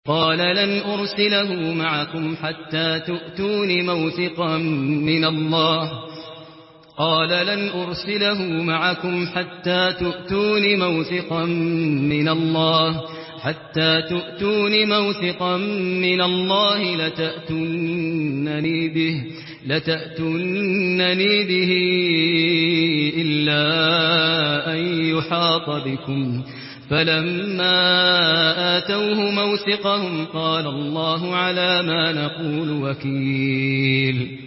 قال لن أرسله معكم حتى تؤتون موثقا من الله لتأتونني به إلا أن يحاط بكم. فلما آتوه موثقهم قال الله على ما نقول وكيل.